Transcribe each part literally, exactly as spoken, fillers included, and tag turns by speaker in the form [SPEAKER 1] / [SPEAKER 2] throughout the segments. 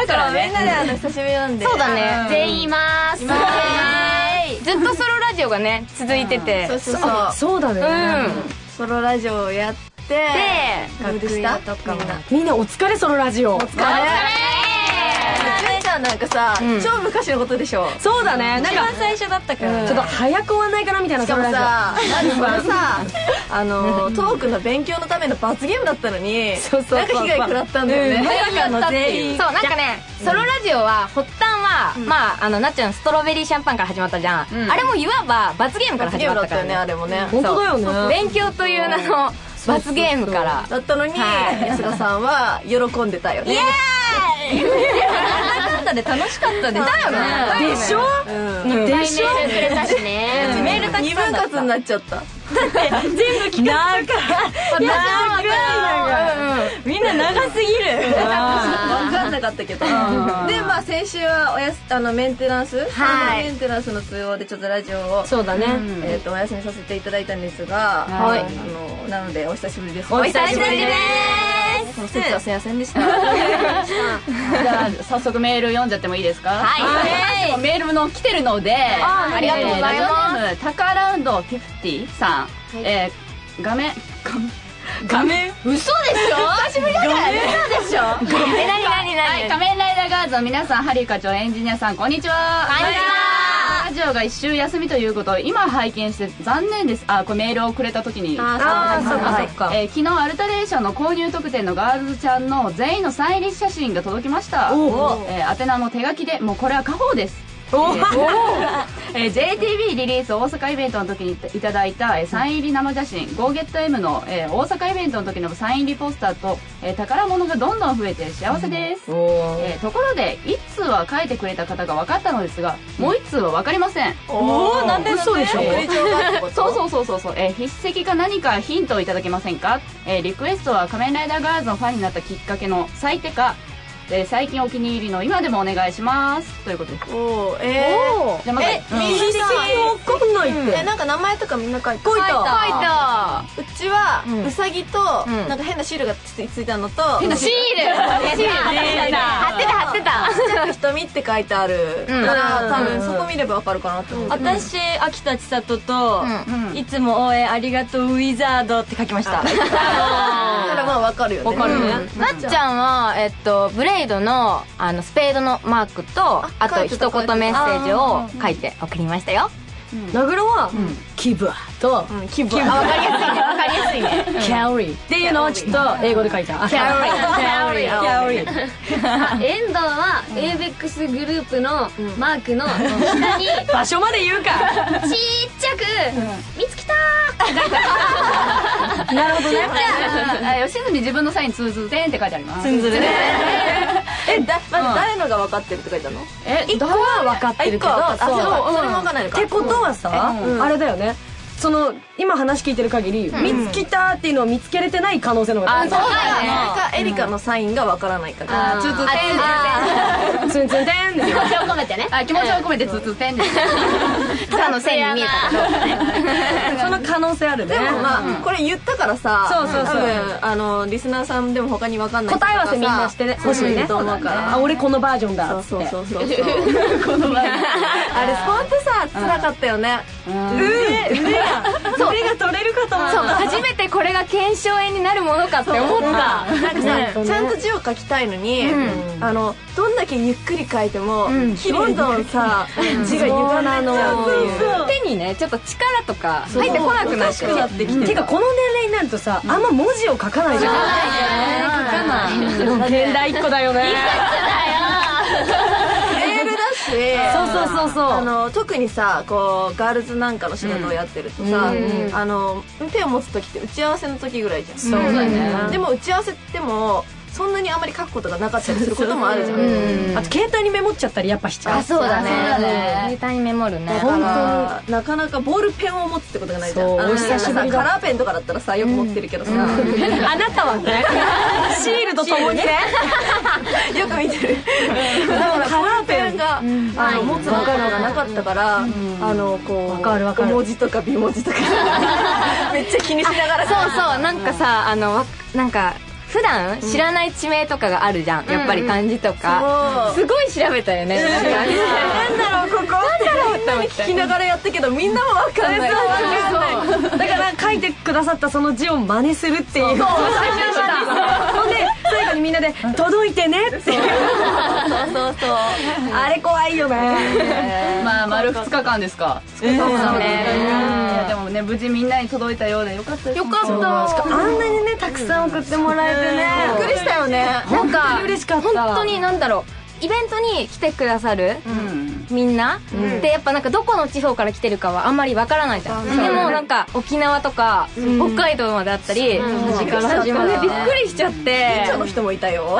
[SPEAKER 1] だからね。
[SPEAKER 2] みんなであの久しぶりなんで。
[SPEAKER 3] そうだね、全員いまーす。ずっとソロラジオがね続いてて、
[SPEAKER 2] そうそうそう。
[SPEAKER 1] そうだね。
[SPEAKER 2] ソロラジオをやって、
[SPEAKER 3] で
[SPEAKER 2] 楽屋とかも
[SPEAKER 1] みんなお疲れソロラジオ。お疲れ。
[SPEAKER 2] 純ちゃんなんかさ、超昔のことでしょ。
[SPEAKER 1] そうだね。なんか
[SPEAKER 2] 最初だったから。
[SPEAKER 1] ちょっと早く終わんないかなみたいなソロラジオ。
[SPEAKER 2] しかもさ、あのトークの勉強のための罰ゲームだったのに、なんか被害食らったんだよね。まさかの全員。
[SPEAKER 3] そう、なんかね、ソロラジオは発端はまああのなっちゃんストロベリーシャンパンから始まったじゃん。あれもいわば罰ゲームから始まったからね。あれもね。
[SPEAKER 1] 本当だよね。
[SPEAKER 3] 勉強という名の罰ゲームから
[SPEAKER 2] だったのに、安田さんは喜んでたよね。イエーイ。なんだね、楽しかったです。
[SPEAKER 3] だよね。
[SPEAKER 1] でしょ。でしょ。
[SPEAKER 3] メールくれたしね。
[SPEAKER 2] メールたくさんだった。二分割になっちゃった。
[SPEAKER 1] 全部聞かせた。長いみんな長すぎる。
[SPEAKER 2] 分かんなかったけど。でまあ先週はおやすあのメンテナンス、メンテナンスの都合でちょっとラジオを
[SPEAKER 1] そうだね。
[SPEAKER 2] えっとお休みさせていただいたんですが、
[SPEAKER 3] はい。
[SPEAKER 2] あのなのでお久しぶりです。
[SPEAKER 3] お久しぶりです。
[SPEAKER 2] その節はすいませんでした。
[SPEAKER 4] じゃあ早速メール読んじゃってもいいですか？
[SPEAKER 3] はい。
[SPEAKER 4] メールの来てるので、
[SPEAKER 3] ありがとうございます。
[SPEAKER 4] ラジオネームタカラウンドフィフティさん、え画面画面
[SPEAKER 3] 嘘でしょ？久しぶりだからね。嘘でしょ？え、なになになに？
[SPEAKER 4] 仮面ライダーガールズの皆さん、ハリー課長、エンジニアさん、こんにちは。
[SPEAKER 3] こんにちは。
[SPEAKER 4] ラジオが一週休みということを今拝見して残念です。あ、これメールをくれた時に。
[SPEAKER 2] ああ、そっかそっか。
[SPEAKER 4] え昨日アルタレーションの購入特典のガールズちゃんの全員のサイン入り写真が届きました。え宛名も手書きで、もうこれは家宝です。えー、ジェイティービー リリース大阪イベントの時にいただいた、えー、サイン入り生写真 ゴーゲットエム の、えー、大阪イベントの時のサイン入りポスターと、えー、宝物がどんどん増えて幸せです、うんえー、ところでいっ通は書いてくれた方が分かったのですが、もういっ通は分かりません。
[SPEAKER 2] おお、なんで
[SPEAKER 1] 嘘でしょ。
[SPEAKER 4] えー、そうそうそうそうそう、えー、筆跡か何かヒントをいただけませんか。えー、リクエストは仮面ライダーガールズのファンになったきっかけの最低かで最近お気に入りの今でもお願いしますということです。
[SPEAKER 2] おお、えー、
[SPEAKER 4] じゃあまず
[SPEAKER 2] え、みんなさ、
[SPEAKER 1] わかんないって。
[SPEAKER 2] え、なんか名前とかみんな書いた。
[SPEAKER 3] 書いた。書いた。
[SPEAKER 2] うちはうさぎとなんか変なシールがついたのと、
[SPEAKER 3] 変なシール。貼ってた貼ってた。
[SPEAKER 2] 瞳って書いてあるから多分そこ見ればわかるかなと思う。
[SPEAKER 5] 私、秋田千里といつも応援ありがとうウィザードって書きました。だ
[SPEAKER 2] からまあわかるよね。
[SPEAKER 3] わかるね。なっちゃんはえっとブレイドのあのスペードのマークとあと一言メッセージを書いて送りましたよ。
[SPEAKER 1] ナグロはキブアと
[SPEAKER 2] キブア。
[SPEAKER 3] わかりやすいね。わかりやすいね。
[SPEAKER 1] キャリーっていうのをちょっと英語で書いた。
[SPEAKER 3] キャリー。キャリー。
[SPEAKER 1] キャリー。
[SPEAKER 5] エンドは エーベックス グループのマークの下に
[SPEAKER 1] 場所まで言うか。
[SPEAKER 5] ちっちゃく見つけた
[SPEAKER 1] なるほどね。
[SPEAKER 4] 吉住自分のサインツンツンテンって書いてあります。
[SPEAKER 1] ツンツンね。
[SPEAKER 2] え、だまず誰のが分かってるって書いたの？
[SPEAKER 4] え、
[SPEAKER 1] 一個は分かってるけど、
[SPEAKER 2] あ、そう、それも分かんないのか。
[SPEAKER 1] ってことはさ、あれだよね。その今話聞いてる限り見つけたっていうのを見つけれてない可能性の方が
[SPEAKER 3] あ、そうだよね。
[SPEAKER 2] かエリカのサインが分からないから。
[SPEAKER 4] ツンツンテン
[SPEAKER 1] ツンツンテン
[SPEAKER 3] 気持ちを込めてね。
[SPEAKER 4] あ、気持ちを込めてツンツンテンです。
[SPEAKER 3] ただの線に見えたかどうかね。
[SPEAKER 1] その可能性あるね。
[SPEAKER 2] でもまあこれ言ったからさ、
[SPEAKER 1] そうそうそう。
[SPEAKER 2] 多分あのリスナーさんでも他に分かんない
[SPEAKER 1] 答え合わせみんなしてほしいね。
[SPEAKER 2] と思うから。
[SPEAKER 1] あ、俺このバージョンだ。
[SPEAKER 2] そうそうそうそう。このバージョン。あれ本当さ辛かったよね。
[SPEAKER 1] 腕腕が腕が取れるかと思った。
[SPEAKER 3] そう、初めてこれが腱鞘炎になるものかって思った。
[SPEAKER 2] なんかさ、ちゃんと字を書きたいのに、あのどんだけゆっくり書いてもどんどんさ字が歪んでっちゃうっていう。
[SPEAKER 3] 手にねちょっと力とか入ってこなくなってきて。
[SPEAKER 1] てかこの年齢になるとさ、あんま文字を書かないじゃん。
[SPEAKER 3] 書かない。
[SPEAKER 1] 現代一個だよね。
[SPEAKER 2] そう
[SPEAKER 1] そうそうそう。
[SPEAKER 2] あの特にさこうガールズなんかの仕事をやってるとさ、あの手を持つ時って打ち合わせの時ぐらいじゃん。
[SPEAKER 1] そうだね。
[SPEAKER 2] でも打ち合わせってもそんなにあまり書くことがなかったりすることもあるじゃん。
[SPEAKER 1] あと携帯にメモっちゃったりやっぱしちゃう。
[SPEAKER 3] あ、そうだね。携帯にメモるね。
[SPEAKER 2] 本当なかなかボールペンを持つってことがないじゃん。
[SPEAKER 1] お久しぶりだ。
[SPEAKER 2] カラーペンとかだったらさよく持ってるけどさ、あ
[SPEAKER 1] なたはねシールとともにね
[SPEAKER 2] よく見てる。だからカラーペンが持つのがなかったから、あのこう小文字とか美文字とかめっちゃ気にしながら。
[SPEAKER 3] そうそう、なんかさあのなんか普段知らない地名とかがあるじゃん、やっぱり漢字とか、すごい調べたよね。
[SPEAKER 2] なんだろうここ、なんだろうって思って聞きながらやったけどみんなも分かんない。
[SPEAKER 1] だから書いてくださったその字を真似するっていう。そうほんで最後にみんなで「届いてね」っていう。そうそうそう、あれ怖いよね。
[SPEAKER 4] まあ丸ふつかかんですか。そうだね。いやでもね無事みんなに届いたようでよかったです。
[SPEAKER 2] よかった。
[SPEAKER 1] あんなにねたくさん送ってもらえてね、
[SPEAKER 2] びっくりしたよね。
[SPEAKER 3] なんか
[SPEAKER 1] 嬉しかった。
[SPEAKER 3] 本当になんだろう、イベントに来てくださるみんなでやっぱなんかどこの地方から来てるかはあんまりわからないじゃん。でもなんか沖縄とか北海道まであったり、端から端までびっくりしちゃって。
[SPEAKER 2] 近所の人もいたよ。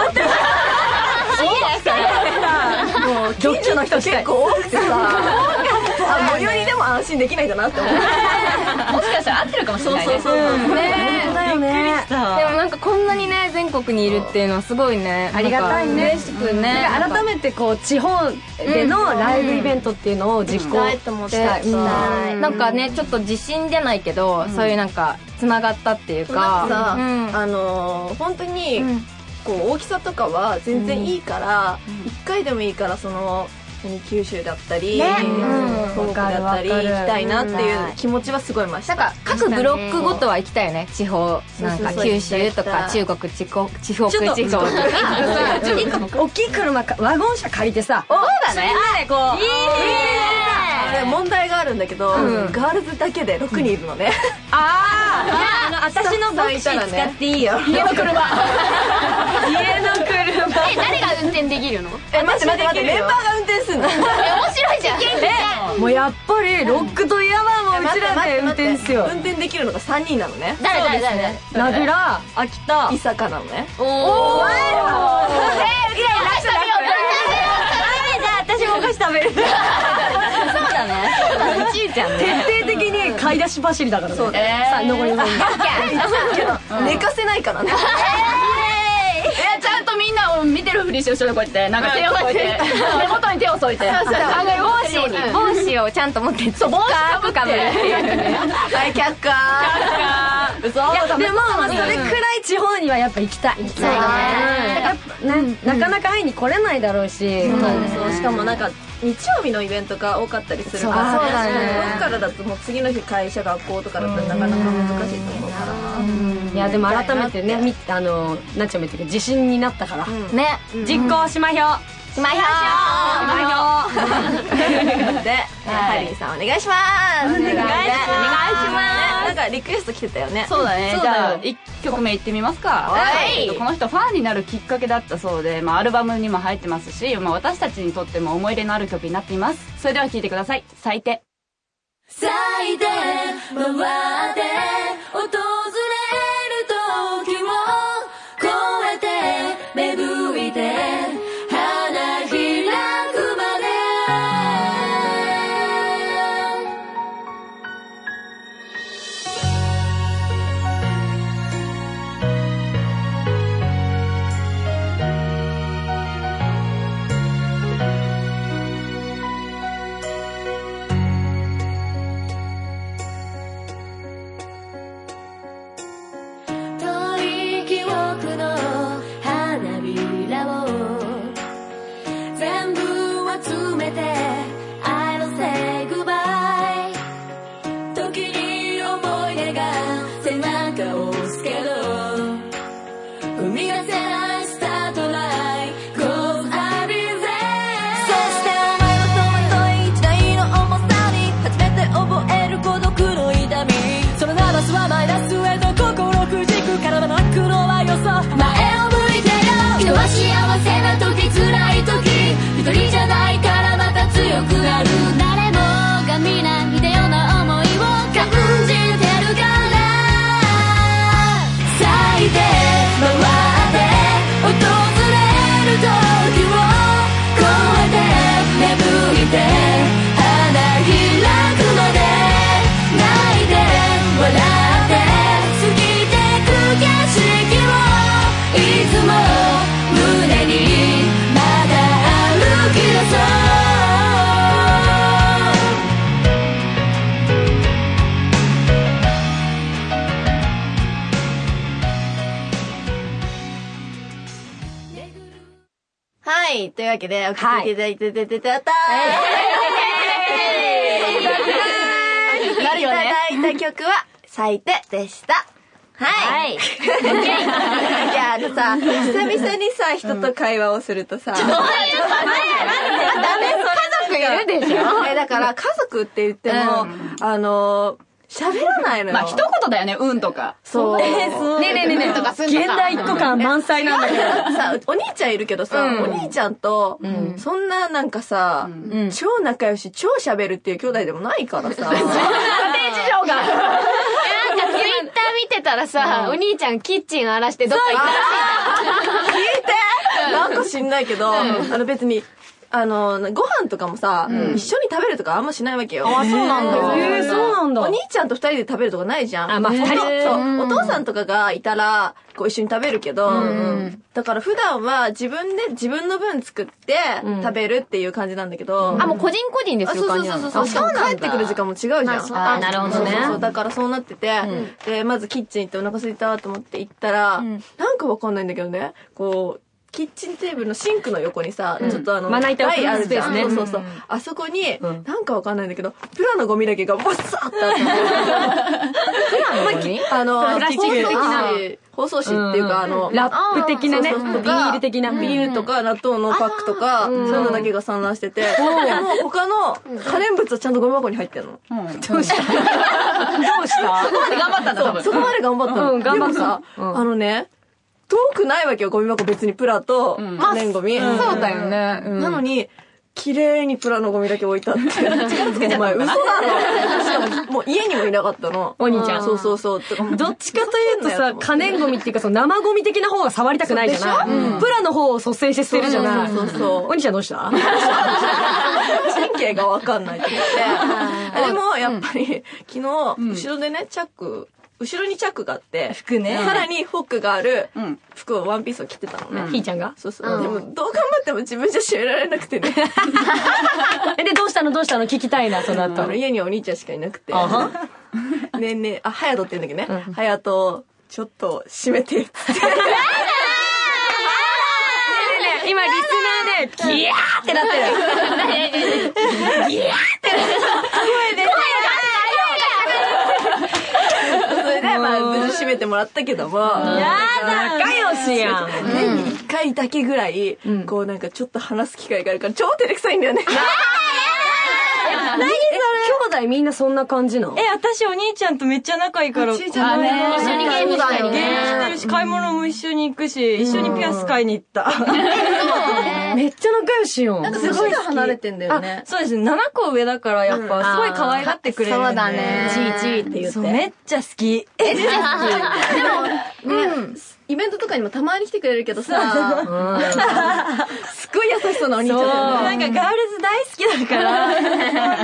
[SPEAKER 2] もう近所の人結構多くてさ、あ、最寄りでも安心できないんだなって思う。
[SPEAKER 4] もしかしたら合ってるかもしれないね。
[SPEAKER 2] そうそうそう。
[SPEAKER 3] ね
[SPEAKER 1] だよね。
[SPEAKER 3] でもなんかこんなにね全国にいるっていうのはすごいね、
[SPEAKER 1] ありがたいね。
[SPEAKER 3] 嬉しくね。
[SPEAKER 1] 改めてこう地方でのライブイベントっていうのを実行したい。
[SPEAKER 3] なんかねちょっと自信じゃないけど、そういうなんかつながったっていうか
[SPEAKER 2] さ、あの本当にこう大きさとかは全然いいから一回でもいいからその九州だったり東北だったり行きたいなっていう気持ちはすごいました。
[SPEAKER 3] なんか各ブロックごとは行きたいよね。地方なんか九州とか中国地方地方地方とか
[SPEAKER 1] 大きい車ワゴン車借りてさ、
[SPEAKER 3] そうだね、
[SPEAKER 1] こう
[SPEAKER 2] あれ問題があるんだけど、ガールズだけでろくにんいるのね。
[SPEAKER 1] ああ、あの私のボクシー使っていいよ。家の車。家の車。
[SPEAKER 3] え、誰が運転できるの？
[SPEAKER 2] え、待って待って待って、メンバーが運転するの？
[SPEAKER 3] え、面白いじゃん。
[SPEAKER 1] え、もうやっぱりロックといえばもううちらで運転ですよ。
[SPEAKER 2] 運転できるのがさんにんなのね。
[SPEAKER 3] 誰誰誰？
[SPEAKER 1] 名倉、秋田、
[SPEAKER 2] 伊坂なのね。
[SPEAKER 3] おお。え、いやいや、食べよう。じゃあ私もお菓子食べる。そうだね。そうだね。ちいちゃんね。
[SPEAKER 1] 徹底的に買い出し走りだからね。
[SPEAKER 2] そうだね。
[SPEAKER 1] さあ残りの分。
[SPEAKER 2] 寝かせないからね。
[SPEAKER 4] え、ちゃんとみんなを見てるふりしよう、こうやってなんか手を添えて手元に手を添えて
[SPEAKER 3] 帽子帽子をちゃんと持って、
[SPEAKER 4] そう帽子かぶって
[SPEAKER 3] かぶるっていうね。
[SPEAKER 2] はい、却下。
[SPEAKER 1] 嘘。でもそれくらい地方にはやっぱ行きたい。行きたいね。なかなか会いに来れないだろうし。
[SPEAKER 2] そう、しかもなんか日曜日のイベントが多かったりするから、
[SPEAKER 3] そうだね。
[SPEAKER 2] 遠くからだともう次の日会社学校とかだったらなかなか難しいと思うからな。
[SPEAKER 1] いやでも改めてね、みあのなっちゃんも言ったけど自信になったから
[SPEAKER 3] ね、
[SPEAKER 1] 実行しまひょ
[SPEAKER 3] しまひょ
[SPEAKER 1] しまひょ
[SPEAKER 2] で、ハリーさんお願いします。お願いします。なんかリクエスト来てたよね。
[SPEAKER 4] そうだね。じゃあいっきょくめいってみますか。はい。この人ファンになるきっかけだったそうで、まあアルバムにも入ってますし、まあ私たちにとっても思い入れのある曲になっています。それでは聴いてください。咲いて。
[SPEAKER 6] 咲いて回って訪れる時を越えて芽吹いて花開くまでマイナスへと心くじく体泣くのはよそ前を向いてよ。人は幸せな時辛い時一人じゃないからまた強くなる。誰もが皆似たような思いを感じてるから咲いて回って訪れる時を越えて芽吹いて花開くまで泣いて笑って過ぎてく景色をいつも胸
[SPEAKER 2] はいというわけでお聴きいただいててててたーいただいた曲は咲いてでしたはい。いや、あのさ、久々にさ、人と会話をするとさ。どういうことだ
[SPEAKER 3] 家族いるでしょ
[SPEAKER 2] え、だから家族って言っても、あの、喋らないのよ。
[SPEAKER 4] まあ、一言だよね、うんとか。
[SPEAKER 2] そう。
[SPEAKER 1] ねえねえねえねえとか、現代一個感満載なんだけど。
[SPEAKER 2] さ、お兄ちゃんいるけどさ、お兄ちゃんと、そんななんかさ、超仲良し、超喋るっていう兄弟でもないからさ。家庭事情が。
[SPEAKER 3] ツイッター見てたらさ、お兄ちゃんキッチン荒らしてどっか行ったらしい。
[SPEAKER 2] 聞いてなんか知んないけど、あの別に、あの、ご飯とかもさ、一緒に食べるとかあんましないわけよ。
[SPEAKER 3] あ、そうなんだ。
[SPEAKER 1] へえ、そうなんだ。
[SPEAKER 2] お兄ちゃんと二人で食べるとかないじゃん。
[SPEAKER 1] あ、まあ二人。
[SPEAKER 2] そう。お父さんとかがいたら、こう一緒に食べるけど、だから普段は自分で自分の分作って食べるっていう感じなんだけど。
[SPEAKER 3] あ、もう個人個人でする感じなの？
[SPEAKER 2] そうそうそう。しかも帰ってくる時間も違うじゃん。
[SPEAKER 3] あ、なるほどね。
[SPEAKER 2] そう、だからそうなってて、で、まずキッチン行ってお腹空いたと思って行ったら、なんかわかんないんだけどね、こう、キッチンテーブルのシンクの横にさ、ちょっとあの、
[SPEAKER 1] まな板を
[SPEAKER 2] 台あるじゃん。
[SPEAKER 1] スペースね。
[SPEAKER 2] そうそうそう。あそこに、なんかわかんないんだけど、プラのゴミだけがバッサーってあって。
[SPEAKER 3] プラのゴミ？
[SPEAKER 2] あの、
[SPEAKER 1] プラスチック的な
[SPEAKER 2] 包装紙っていうか、あの、
[SPEAKER 1] ラップ的なね、ビ
[SPEAKER 2] そうそう
[SPEAKER 1] ニール的な。
[SPEAKER 2] ビニールとか納豆のパックとか、そういうのだけが散乱してて、でも他の可燃物はちゃんとゴミ箱に入ってんの。
[SPEAKER 1] どうしたどうした
[SPEAKER 4] そこまで頑張ったんだ、多分。
[SPEAKER 2] そこまで頑張ったの。
[SPEAKER 1] うん頑張った
[SPEAKER 2] でもさ、あのね、遠くないわけよ、ゴミ箱別にプラと可燃ゴミ。
[SPEAKER 3] そうだよね。
[SPEAKER 2] なのに、綺麗にプラのゴミだけ置いてあって。力つけてお前嘘だろ。しかも、もう家にもいなかったの。
[SPEAKER 1] お兄ちゃん。
[SPEAKER 2] そうそうそう。
[SPEAKER 1] どっちかというとさ、可燃ゴミっていうかその生ゴミ的な方が触りたくないじゃない。プラの方を率先して捨てるじゃない。
[SPEAKER 2] そうそうそう。
[SPEAKER 1] お兄ちゃんどうした
[SPEAKER 2] 神経がわかんないと思って。でも、やっぱり、昨日、後ろでね、チャック、後ろにチャックがあって、
[SPEAKER 5] 服ね。
[SPEAKER 2] さらにフォックがある服をワンピースを着てたのね。
[SPEAKER 1] ひーちゃんが
[SPEAKER 2] そうそう。でも、どう頑張っても自分じゃ閉められなくてね。
[SPEAKER 1] え、で、どうしたのどうしたの聞きたいな、その後。
[SPEAKER 2] 家にお兄ちゃんしかいなくて。
[SPEAKER 1] あは
[SPEAKER 2] ねえねえ、あ、ハヤトって言うんだけどね。ハヤト、ちょっと閉めて。
[SPEAKER 1] 今、リスナーで、ギヤーってなってる。ギヤーってなってる。声で。
[SPEAKER 2] それで、まあ、無事閉めてもらったけども。
[SPEAKER 1] やだ仲良しやん。
[SPEAKER 2] 年に一回だけぐらい、こうなんかちょっと話す機会があるから超照れくさいんだよね。
[SPEAKER 1] 何それ兄弟みんなそんな感じなの？
[SPEAKER 5] え、私お兄ちゃんとめっちゃ仲いいから。
[SPEAKER 2] お兄ちゃんね。
[SPEAKER 3] 一緒にゲームしたり
[SPEAKER 5] ゲームして
[SPEAKER 3] ね。
[SPEAKER 5] るし、買い物も一緒に行くし、一緒にピアス買いに行った。
[SPEAKER 1] めっちゃ仲良しよ。
[SPEAKER 2] すごい離れてんだよね。
[SPEAKER 5] そうですね、ななこ上だからやっぱすごい可愛がってくれるんで。
[SPEAKER 3] そうだね。
[SPEAKER 2] チーチーって言って。
[SPEAKER 5] そう、めっちゃ好き。え、
[SPEAKER 2] でも、ね、イベントとかにもたまに来てくれるけどさ、すっごい優しそうなお兄ちゃんだよね。
[SPEAKER 5] なんかガールズ大好きだから、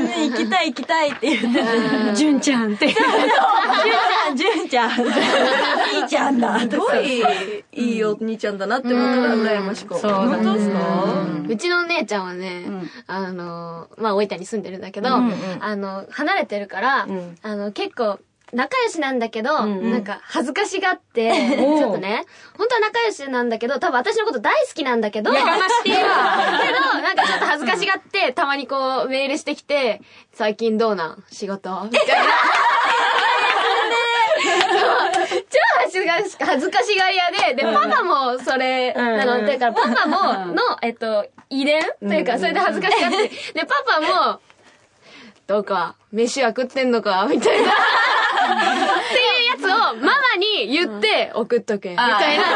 [SPEAKER 5] 行きたい行きたいって言ってて。
[SPEAKER 1] 純ちゃんって。
[SPEAKER 5] 純ちゃん、純ちゃん。いいちゃんだ。
[SPEAKER 2] すごいいいお兄ちゃんだなって思ったから羨ましく。
[SPEAKER 1] そう
[SPEAKER 5] 本当ですか？
[SPEAKER 3] うちの姉ちゃんはね、あの、まあ、大分に住んでるんだけど、あの、離れてるから、あの、結構、仲良しなんだけど、なんか恥ずかしがって、ちょっとね、本当は仲良しなんだけど、多分私のこと大好きなんだけど、やかましいわ。けど、なんかちょっと恥ずかしがって、たまにこうメールしてきて、最近どうなん仕事みたいな。超恥ずかし、恥ずかしがり屋で、で、パパもそれ、なの、だからパパも、の、えっと、遺伝というか、それで恥ずかしがって、で、パパも、どうか、飯は食ってんのかみたいな。っていうやつをママに言って送っとけ。みたいな。でも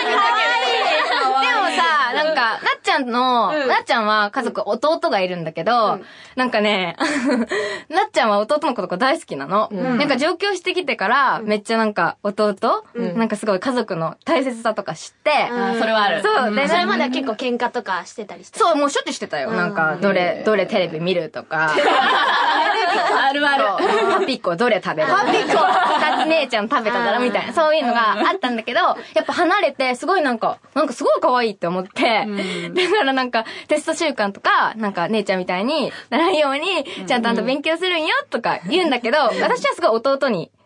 [SPEAKER 3] さ、なんか、なっちゃんの、なっちゃんは家族、弟がいるんだけど、なんかね、なっちゃんは弟のことが大好きなの。なんか上京してきてから、めっちゃなんか弟、なんかすごい家族の大切さとか知って、
[SPEAKER 4] それはある。
[SPEAKER 3] そう。で、それまでは結構喧嘩とかしてたりして。そう、もうしょっちゅうしてたよ。なんか、どれ、どれテレビ見るとか。あるある。パピコどれ食べる？パピコ二つ姉ちゃん食べただろみたいな、そういうのがあったんだけど、やっぱ離れて、すごいなんか、なんかすごい可愛いって思って、だからなんか、テスト習慣とか、なんか姉ちゃんみたいにならんように、ちゃんとあんた勉強するんよとか言うんだけど、私はすごい弟に、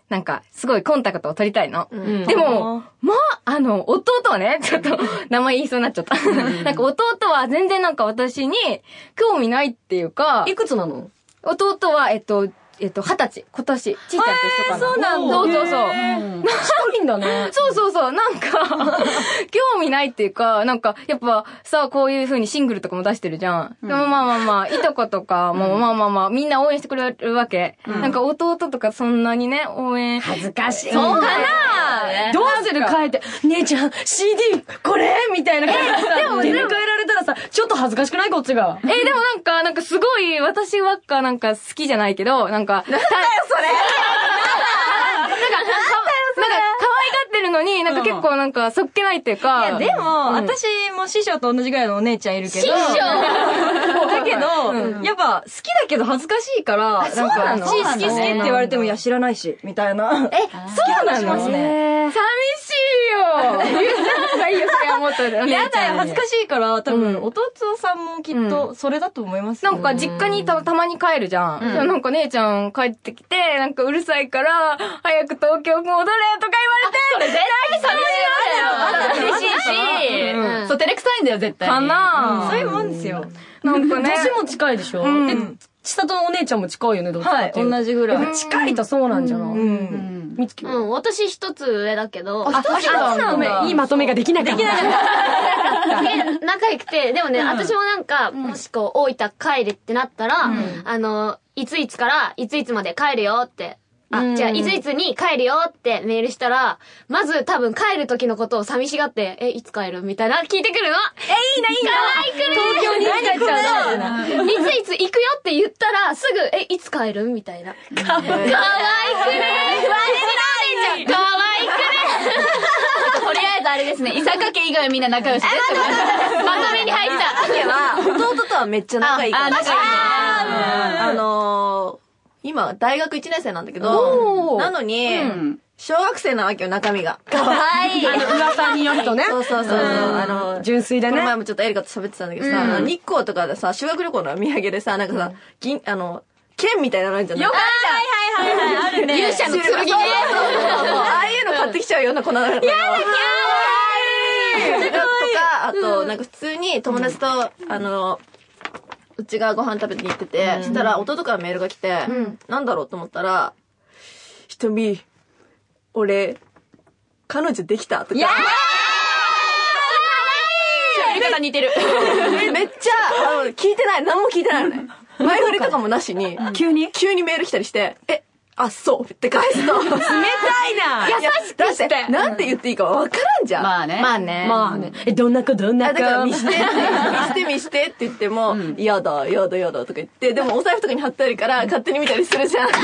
[SPEAKER 3] なんか、すごいコンタクトを取りたいの。うん、でも、まあ、あの、弟はね、ちょっと、名前言いそうになっちゃった。なんか弟は全然なんか私に興味ないっていうか。
[SPEAKER 1] いくつなの？
[SPEAKER 3] 弟は、えっと、えっと、二十歳。今年。ちいちゃんと一緒かな。
[SPEAKER 1] そうなんだ。
[SPEAKER 3] そうそうそう。
[SPEAKER 1] 近いんだね。
[SPEAKER 3] そうそうそう。なんか、興味ないっていうか、なんか、やっぱ、さ、こういう風にシングルとかも出してるじゃん。でもまあまあまあ、いとことかも、まあまあまあ、みんな応援してくれるわけ。なんか弟とかそんなにね、応援。
[SPEAKER 1] 恥ずかしい。
[SPEAKER 3] そうかな
[SPEAKER 1] どうする変えて、姉ちゃん、シーディー、これみたいな感じでさ、出迎えられたらさ、ちょっと恥ずかしくないこっちが。
[SPEAKER 3] え、でもなんか、なんかすごい、私ばっかなんか好きじゃないけど、なんか、なんだよ
[SPEAKER 1] それ
[SPEAKER 3] なんか、なんか、可愛がってるのに、なんか結構なんか、そっけないっていうか。
[SPEAKER 5] いや、でも、私も師匠と同じぐらいのお姉ちゃんいるけど。師
[SPEAKER 3] 匠
[SPEAKER 5] だけど、やっぱ、好きだけど恥ずかしいから、なんか、好き好き好きって言われても、いや、知らないし、みたいな。
[SPEAKER 3] え、そうなの？寂しいよ。言った方がいいよ、それはもっと。や
[SPEAKER 5] だよ、恥ずかしいから、多分、弟さんもきっと、それだと思いますよ。
[SPEAKER 3] なんか、実家にた、たまに帰るじゃん。なんか姉ちゃん帰ってきて、なんかうるさいから、早く東京戻れとか言われて、
[SPEAKER 4] それ絶対寂しいよ。嬉しいし、そう、照れくさいんだよ、絶対。
[SPEAKER 3] かな
[SPEAKER 5] そういうもんですよ。
[SPEAKER 3] なんかね。
[SPEAKER 1] 年も近いでしょ？で、千里のお姉ちゃんも近いよね、どっちかっていう。
[SPEAKER 5] はい、同じぐらい。
[SPEAKER 1] 近いとそうなんじゃない？うん。みつきは？
[SPEAKER 7] うん、私一つ上だけど。
[SPEAKER 1] あ、一つなんだ。いいまとめができなかった。できなか
[SPEAKER 7] った。仲良くて、でもね、私もなんか、もしこう、大分帰るってなったら、あの、いついつからいついつまで帰るよって。あ、じゃあ、いついつに帰るよってメールしたら、まず多分帰る時のことを寂しがって、え、いつ帰るみたいな聞いてくるの。え、いいな、いいな。可愛くね。
[SPEAKER 3] 東京に帰っちゃ
[SPEAKER 7] うの。いついつ行くよって言ったら、すぐ、え、いつ帰るみたいな。かわいくね。可愛くね。可愛くね。
[SPEAKER 4] とりあえずあれですね、伊坂家以外はみんな仲良しです。
[SPEAKER 7] まとめに入った。
[SPEAKER 2] 家は、弟とはめっちゃ仲いいから。
[SPEAKER 4] あ、仲いいね。
[SPEAKER 2] あのー、今、大学いちねん生なんだけど、なのに、小学生なわけよ、中身が。
[SPEAKER 1] かわいい。あの、噂によるとね。
[SPEAKER 2] そうそうそう。あの、
[SPEAKER 1] 純粋でね。
[SPEAKER 2] この前もちょっとエリカと喋ってたんだけどさ、日光とかでさ、修学旅行のお土産でさ、なんかさ、銀、あの、剣みたいなのあるじゃん。よかった
[SPEAKER 5] はいはいはいはい、あるね。
[SPEAKER 7] 勇者の剣ね。
[SPEAKER 2] ああいうの買ってきちゃうような子なのよ。やだ、かわいいとか、あと、なんか普通に友達と、あの、うちがご飯食べに行ってて、そしたら弟からメールが来て、なんだろうと思ったら、ひとみ、俺、彼女できたとか。いやー
[SPEAKER 4] やり方似てる。
[SPEAKER 2] めっちゃ、あの、聞いてない。何も聞いてないのね。前振りとかもなしに、急に急にメール来たりして、え、あ、そうって返すと。冷たいな。優しくして。なんて言っていいかわからんじゃん。
[SPEAKER 4] まあね。
[SPEAKER 3] まあね。
[SPEAKER 1] まあね。え、どんな子どんな子。
[SPEAKER 2] だから見してって、見して見してって言っても、嫌だ、嫌だ、嫌だとか言って、でもお財布とかに貼ってあるから勝手に見たりするじゃん。やだ。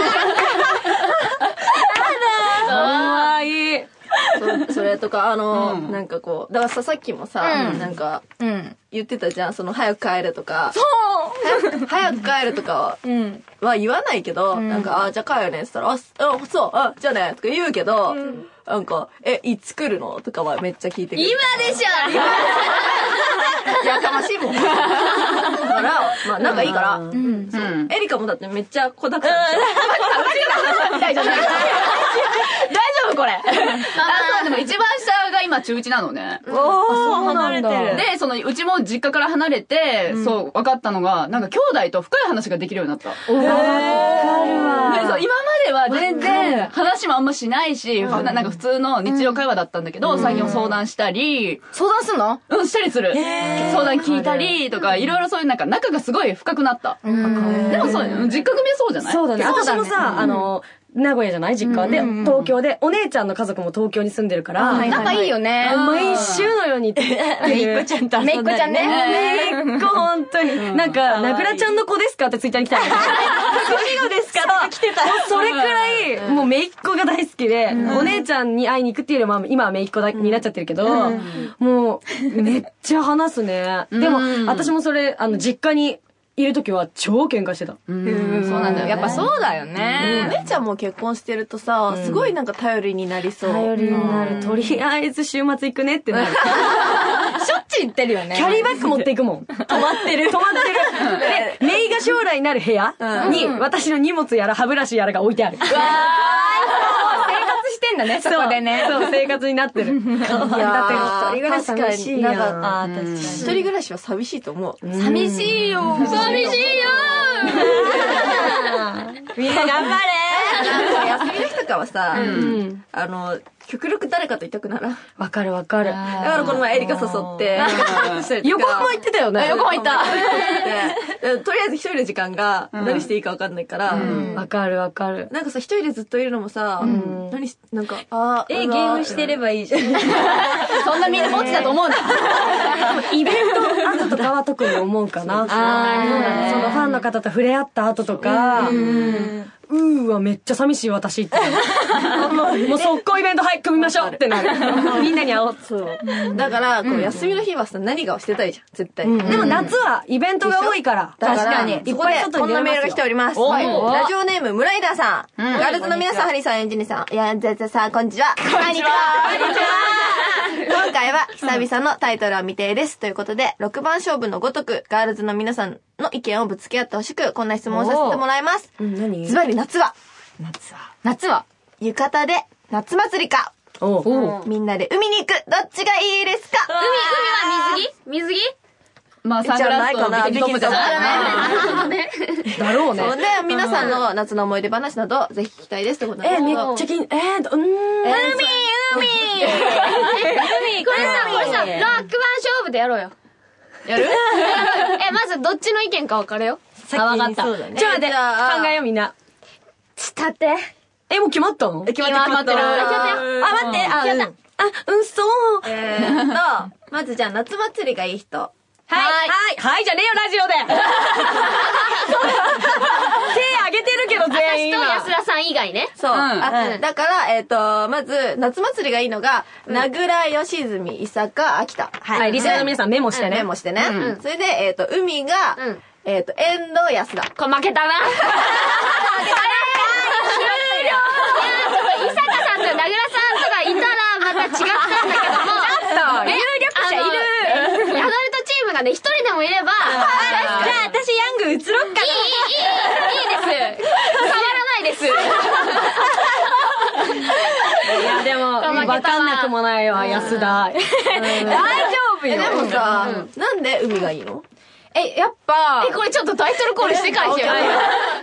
[SPEAKER 1] かわいい。
[SPEAKER 2] そ, それとか、あの、うん、なんかこう、だからさ、さっきもさ、うん、なんか、うん、言ってたじゃん、その、早く帰るとか。そう早く早く帰るとかは言わないけど、うん、なんか、あ、じゃあ帰るねって言ったら、あ、あそう、あ、じゃあね、とか言うけど、うん、なんか、え、いつ来るのとかはめっちゃ聞いてくる。
[SPEAKER 7] 今でしょ
[SPEAKER 2] やかましいもん。だから、まあ、仲いいから、うん、そう、うん、エリカもだってめっちゃ子だから。
[SPEAKER 4] 大丈夫大丈夫これ。あ、そう、でも一番下が今中いちなのね。
[SPEAKER 5] おー、離れてる。
[SPEAKER 4] で、その、うちも実家から離れて、うん、そう、分かったのが、なんか兄弟と深い話ができるようになった。
[SPEAKER 5] おー、わかるわ。
[SPEAKER 4] で、そう、今までは全然話もあんましないし、うん、な, なんか普通の日常会話だったんだけど、うん、最近相談したり、
[SPEAKER 3] 相談すんの？
[SPEAKER 4] うん、したりする。相談聞いたりとか、いろいろそういうなんか仲がすごい深くなった。でもそう、実家組そうじゃない？
[SPEAKER 1] そうだね。私もさ、あの、名古屋じゃない実家で、東京で、お姉ちゃんの家族も東京に住んでるから、
[SPEAKER 3] 仲いいよね。
[SPEAKER 1] 毎週のように、
[SPEAKER 5] めいっ子ちゃんと遊んでる。
[SPEAKER 3] めいっ子ちゃんね。
[SPEAKER 1] めいっ子ほんとに。なんか、なぐらちゃんの子ですかってツイッターに来たんだけど。
[SPEAKER 5] そうですかって来てた。
[SPEAKER 1] それくらい、もうめいっ子が大好きで、お姉ちゃんに会いに行くっていうよりも、今はめいっ子になっちゃってるけど、もう、めっちゃ話すね。でも、私もそれ、あの、実家に、いるときは超喧嘩してた。
[SPEAKER 3] うん。そうなんだよ。やっぱそうだよね。
[SPEAKER 2] お姉ちゃんも結婚してるとさ、すごいなんか頼りになりそう。
[SPEAKER 1] 頼りになる。とりあえず週末行くねってなる。
[SPEAKER 3] しょっちゅう言ってるよね。
[SPEAKER 1] キャリーバッグ持っていくもん。
[SPEAKER 5] 止まってる。
[SPEAKER 1] 止まってる。で、メイが将来になる部屋に、私の荷物やら歯ブラシやらが置いてある。わー、
[SPEAKER 3] んだね、そこでね。
[SPEAKER 1] そう、生活になってる。
[SPEAKER 2] いや
[SPEAKER 1] だって一人暮らし寂しいやん。
[SPEAKER 2] 確かになんか、あー確かに。一人暮らしは寂しいと思う。
[SPEAKER 3] 寂しいよ。
[SPEAKER 7] 寂しいよ
[SPEAKER 1] みんな頑張れ
[SPEAKER 2] 休みの日とかはさ、あの、極力誰かといたくなら。
[SPEAKER 1] わかるわかる。
[SPEAKER 2] だからこの前エリカ誘って、
[SPEAKER 1] 横浜行ってたよね。
[SPEAKER 2] 横浜行った。とりあえず一人の時間が何していいかわかんないから、
[SPEAKER 1] わかるわかる。
[SPEAKER 2] なんかさ、一人でずっといるのもさ、何し、なんか、あ
[SPEAKER 5] え、ゲームしてればいいじゃん。
[SPEAKER 3] そんなみんなぼっちだと思うな。
[SPEAKER 1] イベント後とかは特に思うかな。そのファンの方と触れ合った後とか、うーわ、めっちゃ寂しい私って。もう速攻イベントはい、組みましょうってなる。みんなに会おう。そう。
[SPEAKER 2] だから、こう休みの日はさ、何かをしてたいじゃん、絶対。
[SPEAKER 1] でも夏はイベントが多いから。
[SPEAKER 2] 確かに。
[SPEAKER 1] いっぱい外に出れますよ。
[SPEAKER 2] こんなメールが来ております。ラジオネーム、村井田さん。ガールズの皆さん、ハリーさん、エンジニさん。いや、ぜぜさん、こんにちは。こんにちは。こんにちは。今回は久々のタイトルは未定です。ということで、ろくばん勝負のごとく、ガールズの皆さんの意見をぶつけ合ってほしく、こんな質問をさせてもらいます。ズバリ夏は
[SPEAKER 1] 夏は
[SPEAKER 3] 夏は
[SPEAKER 2] 浴衣で夏祭りかみんなで海に行くどっちがいいですか？
[SPEAKER 7] 海、海は水着水着
[SPEAKER 4] まあ、サングラスとビキニトップじゃない
[SPEAKER 1] だろうね。
[SPEAKER 2] そうね、皆さんの夏の思い出話など、ぜひ聞きたいですってことなんです
[SPEAKER 1] え、め
[SPEAKER 2] けど。
[SPEAKER 1] っちゃ気に、えー、うーん。海、
[SPEAKER 7] 海これさ、これさ、ラックマン勝負でやろうよ。
[SPEAKER 2] やる
[SPEAKER 7] え、まずどっちの意見か分かるよ。
[SPEAKER 1] あ、わかった。
[SPEAKER 2] そうだね
[SPEAKER 1] じゃあ待って、
[SPEAKER 2] じゃあ
[SPEAKER 1] 考えようみんな。
[SPEAKER 7] ちょっと待って。
[SPEAKER 1] え、もう決まったの
[SPEAKER 2] 決まってる決まってる。
[SPEAKER 1] あ、待って、あ、うん。あ、うん、そう。
[SPEAKER 2] えーっと、まずじゃあ夏祭りがいい人。
[SPEAKER 1] はい。はい。はい、じゃねえよ、ラジオで。手挙げてるけど、全員
[SPEAKER 7] 私と
[SPEAKER 1] 今。
[SPEAKER 7] 安田さん以外ね。
[SPEAKER 2] そう。
[SPEAKER 4] ん
[SPEAKER 2] あだから、えーっと、まず、夏祭りがいいのが、名倉、吉住、伊坂、秋田。
[SPEAKER 1] はい、リスナーの皆さんメモしてね。
[SPEAKER 2] メモしてね。それで、えーっと、海が
[SPEAKER 7] うん、
[SPEAKER 2] えーっと、遠藤、安田。
[SPEAKER 7] これ負けたな。あれ終了。いや、ちょっと伊坂さんと名倉さんとかいたらまた違ったんだけども。
[SPEAKER 1] 有力者いる。
[SPEAKER 7] アダルトチームがね、一人でもいれば。じゃあ、
[SPEAKER 5] じゃあ私ヤング移ろっか
[SPEAKER 7] いい、いい、いいです。変わらないです。
[SPEAKER 1] いや、でも、わかんなくもないわ、安田。大丈夫
[SPEAKER 2] え、
[SPEAKER 1] よ。
[SPEAKER 2] でもさ、なんで海がいいの？
[SPEAKER 3] え、やっぱ、
[SPEAKER 7] え、これちょっとタイトルコールしてからしよう。